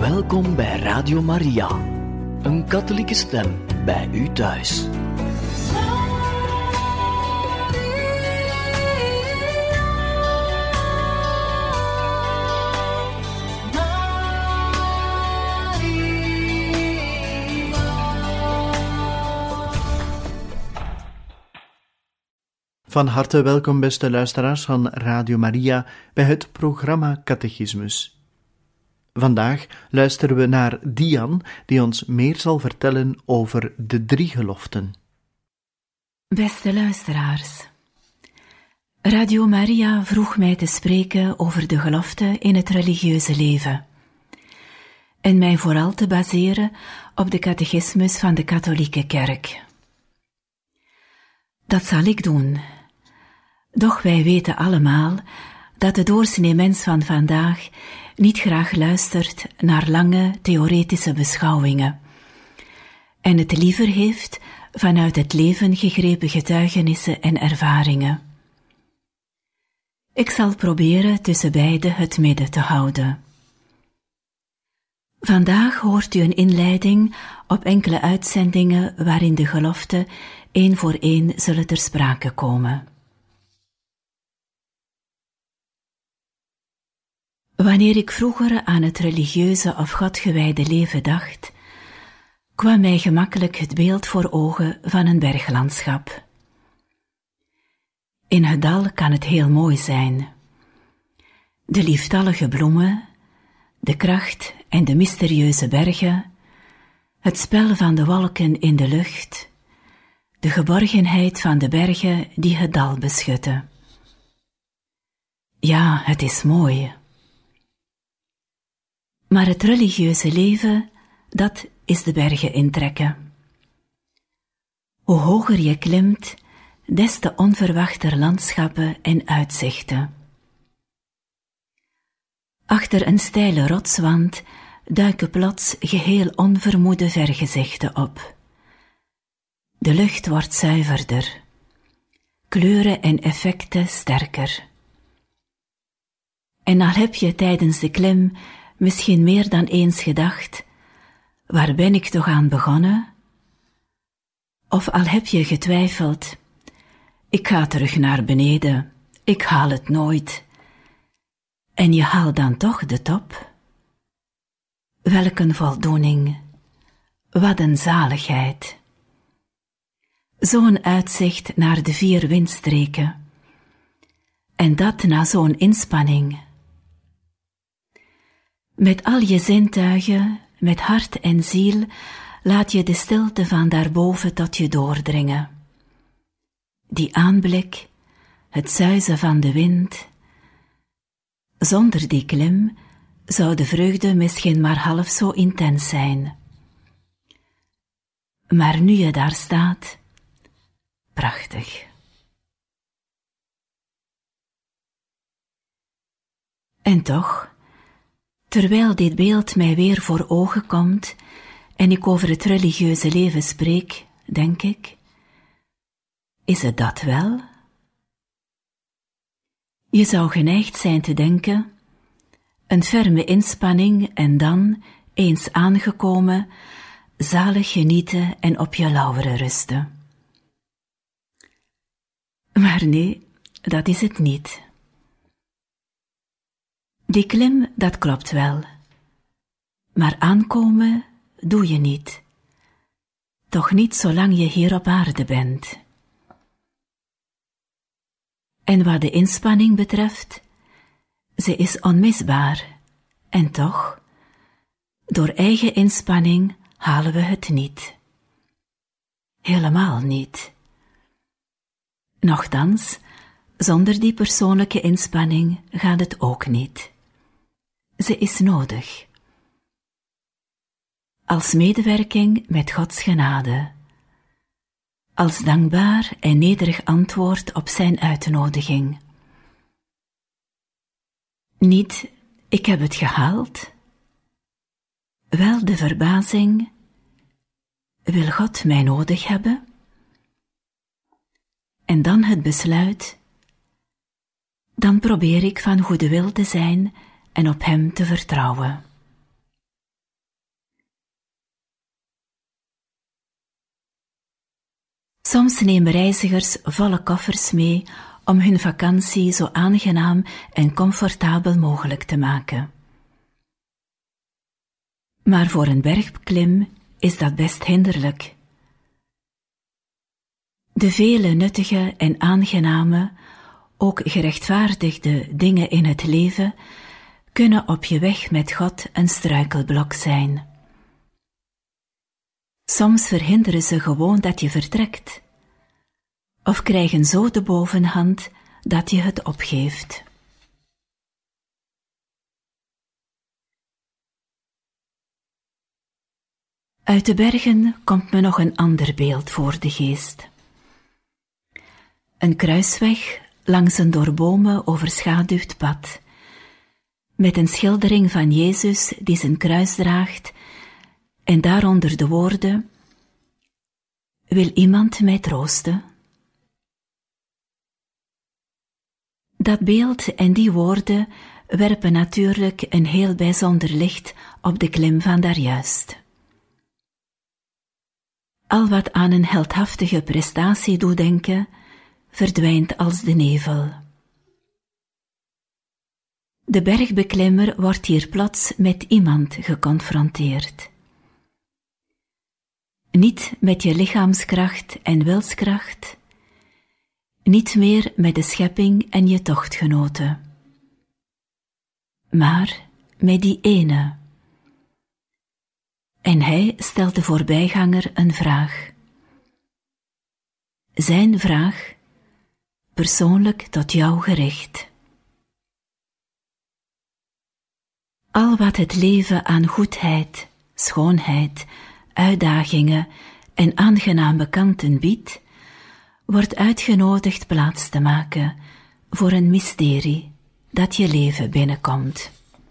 Welkom bij Radio Maria, een katholieke stem bij u thuis. Van harte welkom, beste luisteraars van Radio Maria, bij het programma Catechismus. Vandaag luisteren we naar Dian, die ons meer zal vertellen over de 3 geloften. Beste luisteraars, Radio Maria vroeg mij te spreken over de geloften in het religieuze leven en mij vooral te baseren op de catechismus van de katholieke kerk. Dat zal ik doen. Doch wij weten allemaal dat de doorsnee mens van vandaag niet graag luistert naar lange theoretische beschouwingen en het liever heeft vanuit het leven gegrepen getuigenissen en ervaringen. Ik zal proberen tussen beide het midden te houden. Vandaag hoort u een inleiding op enkele uitzendingen waarin de geloften 1 voor 1 zullen ter sprake komen. Wanneer ik vroeger aan het religieuze of godgewijde leven dacht, kwam mij gemakkelijk het beeld voor ogen van een berglandschap. In het dal kan het heel mooi zijn. De lieftallige bloemen, de kracht en de mysterieuze bergen, het spel van de wolken in de lucht, de geborgenheid van de bergen die het dal beschutten. Ja, het is mooi. Maar het religieuze leven, dat is de bergen intrekken. Hoe hoger je klimt, des te onverwachter landschappen en uitzichten. Achter een steile rotswand duiken plots geheel onvermoede vergezichten op. De lucht wordt zuiverder, kleuren en effecten sterker. En al heb je tijdens de klim misschien meer dan eens gedacht, waar ben ik toch aan begonnen? Of al heb je getwijfeld, ik ga terug naar beneden, ik haal het nooit. En je haalt dan toch de top? Welk een voldoening, wat een zaligheid. Zo'n uitzicht naar de 4 windstreken. En dat na zo'n inspanning. Met al je zintuigen, met hart en ziel, laat je de stilte van daarboven tot je doordringen. Die aanblik, het suizen van de wind. Zonder die klim zou de vreugde misschien maar half zo intens zijn. Maar nu je daar staat, prachtig. En toch, terwijl dit beeld mij weer voor ogen komt en ik over het religieuze leven spreek, denk ik, is het dat wel? Je zou geneigd zijn te denken, een ferme inspanning en dan, eens aangekomen, zalig genieten en op je lauweren rusten. Maar nee, dat is het niet. Die klim, dat klopt wel. Maar aankomen doe je niet. Toch niet zolang je hier op aarde bent. En wat de inspanning betreft, ze is onmisbaar. En toch, door eigen inspanning halen we het niet. Helemaal niet. Nochtans, zonder die persoonlijke inspanning gaat het ook niet. Ze is nodig. Als medewerking met Gods genade. Als dankbaar en nederig antwoord op zijn uitnodiging. Niet, ik heb het gehaald. Wel de verbazing, wil God mij nodig hebben? En dan het besluit, dan probeer ik van goede wil te zijn en op hem te vertrouwen. Soms nemen reizigers volle koffers mee om hun vakantie zo aangenaam en comfortabel mogelijk te maken. Maar voor een bergbeklim is dat best hinderlijk. De vele nuttige en aangename, ook gerechtvaardigde dingen in het leven kunnen op je weg met God een struikelblok zijn. Soms verhinderen ze gewoon dat je vertrekt, of krijgen zo de bovenhand dat je het opgeeft. Uit de bergen komt me nog een ander beeld voor de geest. Een kruisweg langs een door bomen overschaduwd pad, met een schildering van Jezus die zijn kruis draagt en daaronder de woorden: wil iemand mij troosten? Dat beeld en die woorden werpen natuurlijk een heel bijzonder licht op de klim van daarjuist. Al wat aan een heldhaftige prestatie doet denken, verdwijnt als de nevel. De bergbeklimmer wordt hier plots met iemand geconfronteerd. Niet met je lichaamskracht en wilskracht, niet meer met de schepping en je tochtgenoten, maar met die ene. En hij stelt de voorbijganger een vraag. Zijn vraag, persoonlijk tot jou gericht. Al wat het leven aan goedheid, schoonheid, uitdagingen en aangename kanten biedt, wordt uitgenodigd plaats te maken voor een mysterie dat je leven binnenkomt.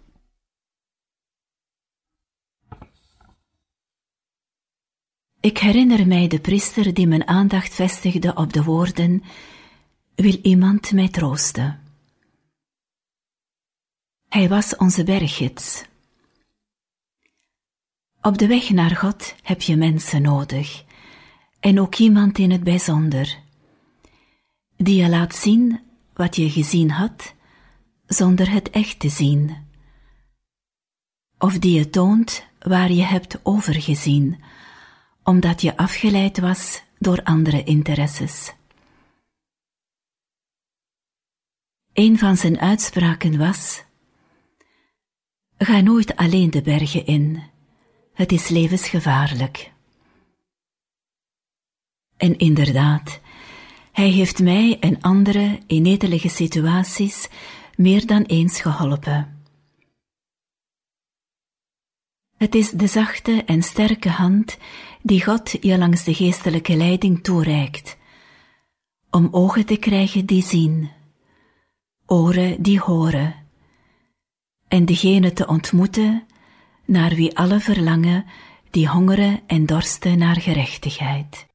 Ik herinner mij de priester die mijn aandacht vestigde op de woorden: wil iemand mij troosten? Hij was onze berggids. Op de weg naar God heb je mensen nodig, en ook iemand in het bijzonder, die je laat zien wat je gezien had, zonder het echt te zien. Of die je toont waar je hebt overgezien, omdat je afgeleid was door andere interesses. Een van zijn uitspraken was: ga nooit alleen de bergen in, het is levensgevaarlijk. En inderdaad, hij heeft mij en anderen in netelige situaties meer dan eens geholpen. Het is de zachte en sterke hand die God je langs de geestelijke leiding toereikt, om ogen te krijgen die zien, oren die horen, en degene te ontmoeten naar wie alle verlangen die hongeren en dorsten naar gerechtigheid.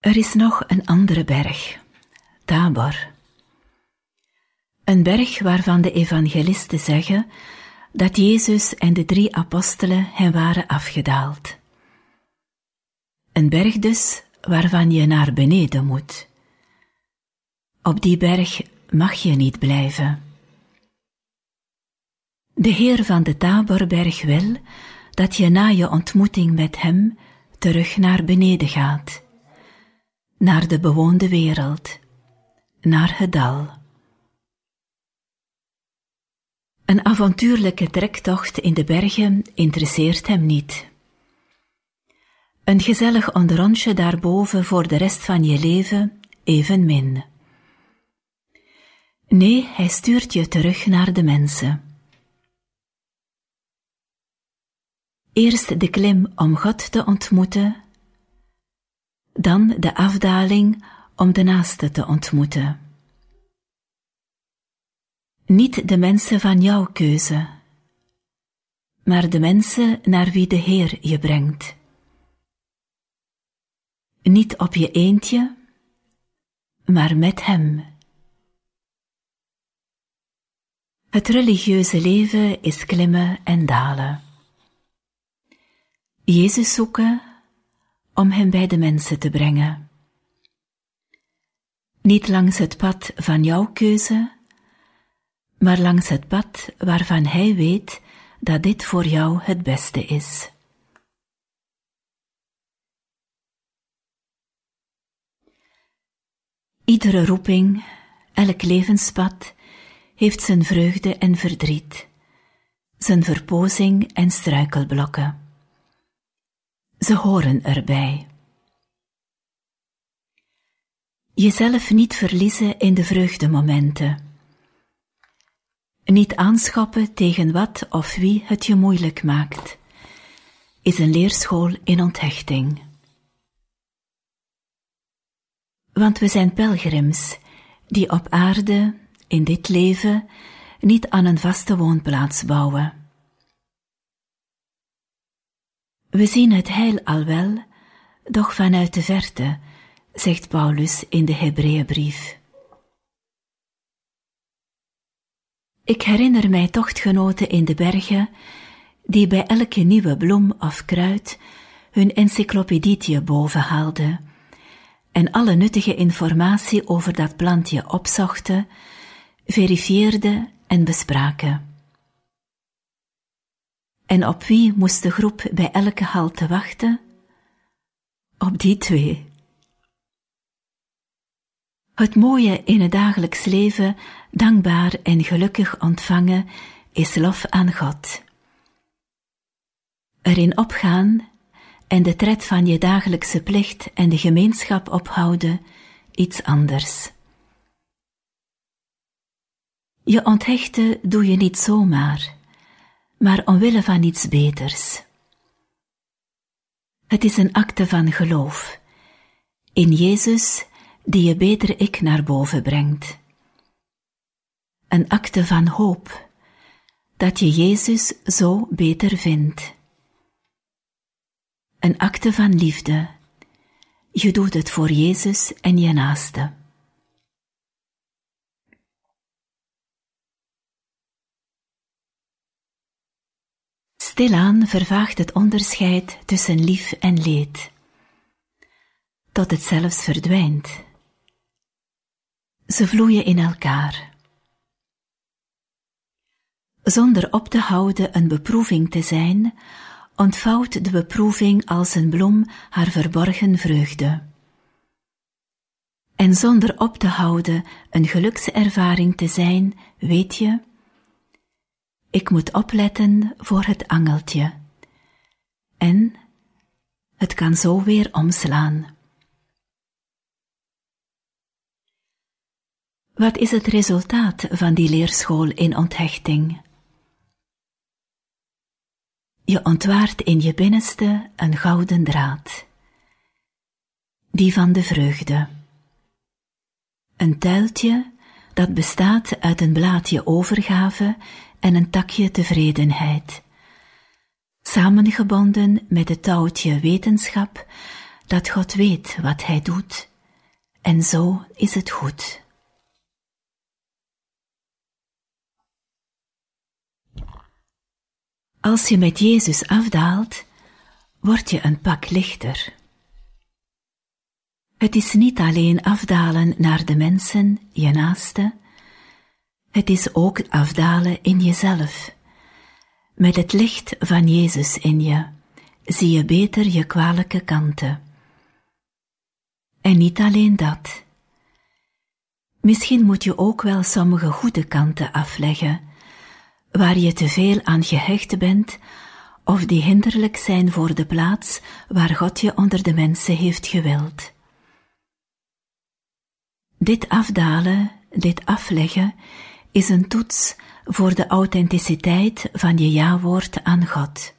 Er is nog een andere berg, Tabor. Een berg waarvan de evangelisten zeggen dat Jezus en de 3 apostelen hen waren afgedaald. Een berg dus waarvan je naar beneden moet. Op die berg mag je niet blijven. De Heer van de Taborberg wil dat je na je ontmoeting met hem terug naar beneden gaat, naar de bewoonde wereld, naar het dal. Een avontuurlijke trektocht in de bergen interesseert hem niet. Een gezellig onderrondje daarboven voor de rest van je leven evenmin. Nee, hij stuurt je terug naar de mensen. Eerst de klim om God te ontmoeten, dan de afdaling om de naaste te ontmoeten. Niet de mensen van jouw keuze, maar de mensen naar wie de Heer je brengt. Niet op je eentje, maar met hem. Het religieuze leven is klimmen en dalen. Jezus zoeken om hem bij de mensen te brengen. Niet langs het pad van jouw keuze, maar langs het pad waarvan hij weet dat dit voor jou het beste is. Iedere roeping, elk levenspad, heeft zijn vreugde en verdriet, zijn verpozing en struikelblokken. Ze horen erbij. Jezelf niet verliezen in de vreugdemomenten. Niet aanschappen tegen wat of wie het je moeilijk maakt, is een leerschool in onthechting. Want we zijn pelgrims die op aarde, in dit leven, niet aan een vaste woonplaats bouwen. We zien het heil al wel, doch vanuit de verte, zegt Paulus in de Hebreeënbrief. Ik herinner mij tochtgenoten in de bergen, die bij elke nieuwe bloem of kruid hun encyclopedietje boven haalden en alle nuttige informatie over dat plantje opzochten, verifieerden en bespraken. En op wie moest de groep bij elke halte wachten? Op die 2. Het mooie in het dagelijks leven, dankbaar en gelukkig ontvangen, is lof aan God. Erin opgaan en de tred van je dagelijkse plicht en de gemeenschap ophouden, iets anders. Je onthechten doe je niet zomaar, maar omwille van iets beters. Het is een acte van geloof in Jezus die je beter ik naar boven brengt. Een acte van hoop dat je Jezus zo beter vindt. Een acte van liefde. Je doet het voor Jezus en je naaste. Stilaan vervaagt het onderscheid tussen lief en leed, tot het zelfs verdwijnt. Ze vloeien in elkaar. Zonder op te houden een beproeving te zijn, ontvouwt de beproeving als een bloem haar verborgen vreugde. En zonder op te houden een gelukservaring te zijn, weet je, ik moet opletten voor het angeltje. En het kan zo weer omslaan. Wat is het resultaat van die leerschool in onthechting? Je ontwaart in je binnenste een gouden draad. Die van de vreugde. Een tuiltje dat bestaat uit een blaadje overgave en een takje tevredenheid. Samengebonden met het touwtje wetenschap dat God weet wat Hij doet, en zo is het goed. Als je met Jezus afdaalt, word je een pak lichter. Het is niet alleen afdalen naar de mensen, je naaste, het is ook afdalen in jezelf. Met het licht van Jezus in je zie je beter je kwalijke kanten. En niet alleen dat. Misschien moet je ook wel sommige goede kanten afleggen, waar je te veel aan gehecht bent, of die hinderlijk zijn voor de plaats waar God je onder de mensen heeft gewild. Dit afdalen, dit afleggen, is een toets voor de authenticiteit van je ja-woord aan God.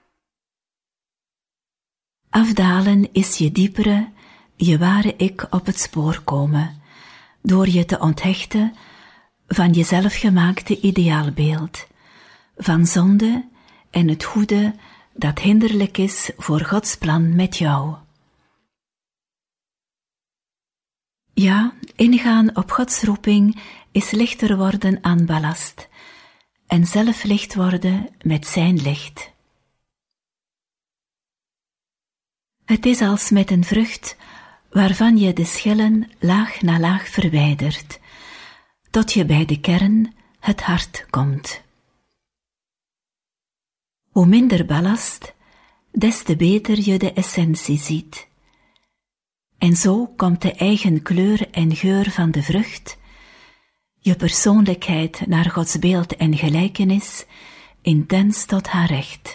Afdalen is je diepere, je ware ik op het spoor komen, door je te onthechten van je zelfgemaakte ideaalbeeld, van zonde en het goede dat hinderlijk is voor Gods plan met jou. Ja, ingaan op Gods roeping is lichter worden aan ballast en zelf licht worden met zijn licht. Het is als met een vrucht waarvan je de schillen laag na laag verwijdert, tot je bij de kern, het hart, komt. Hoe minder ballast, des te beter je de essentie ziet. En zo komt de eigen kleur en geur van de vrucht, je persoonlijkheid naar Gods beeld en gelijkenis, intens tot haar recht.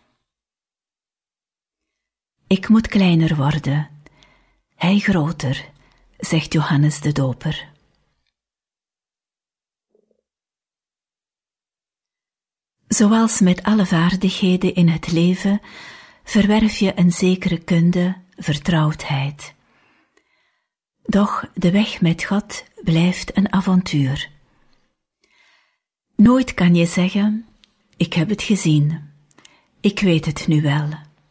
Ik moet kleiner worden, hij groter, zegt Johannes de Doper. Zoals met alle vaardigheden in het leven, verwerf je een zekere kunde, vertrouwdheid. Doch de weg met God blijft een avontuur. Nooit kan je zeggen, ik heb het gezien, ik weet het nu wel.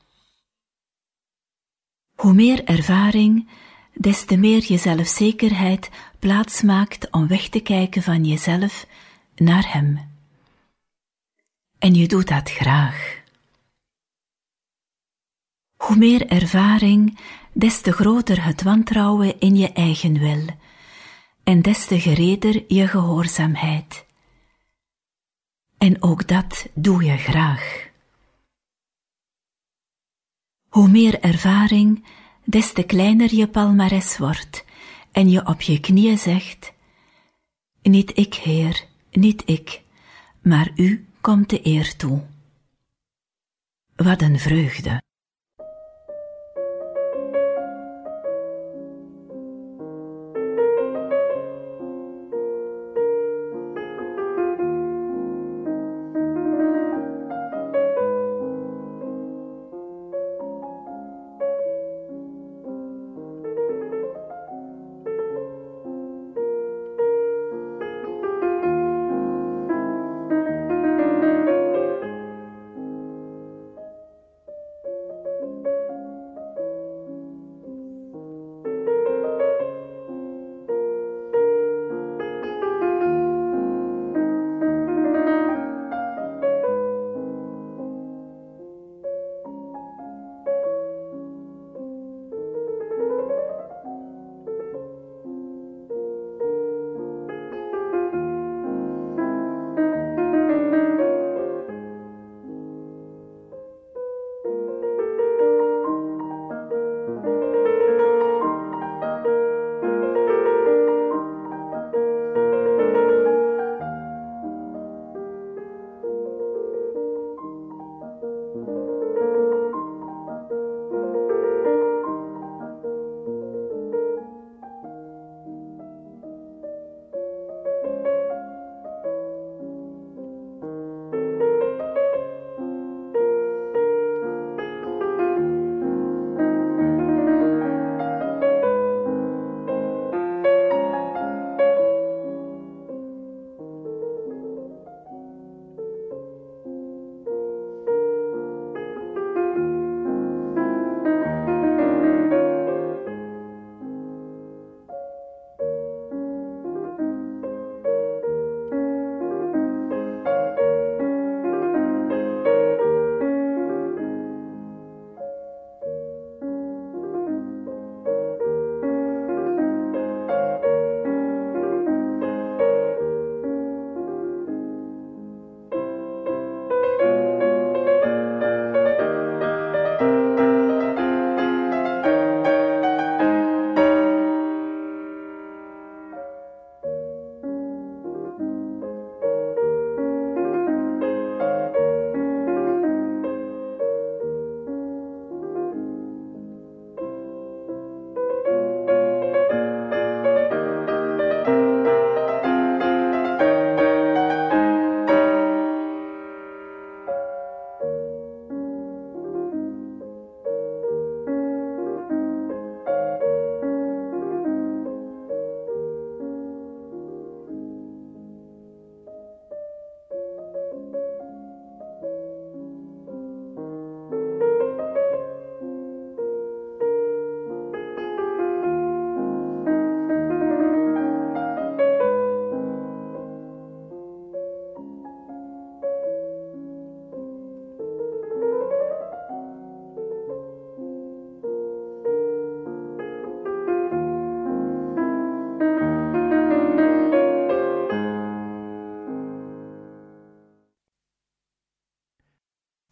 Hoe meer ervaring, des te meer je zelfzekerheid plaats maakt om weg te kijken van jezelf naar Hem. En je doet dat graag. Hoe meer ervaring, des te groter het wantrouwen in je eigen wil, en des te gereder je gehoorzaamheid. En ook dat doe je graag. Hoe meer ervaring, des te kleiner je palmares wordt, en je op je knieën zegt, niet ik, Heer, niet ik, maar U komt de eer toe. Wat een vreugde!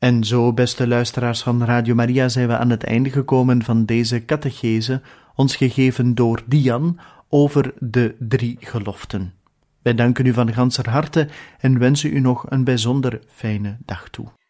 En zo, beste luisteraars van Radio Maria, zijn we aan het einde gekomen van deze catechese, ons gegeven door Dian, over de 3 geloften. Wij danken u van ganser harte en wensen u nog een bijzonder fijne dag toe.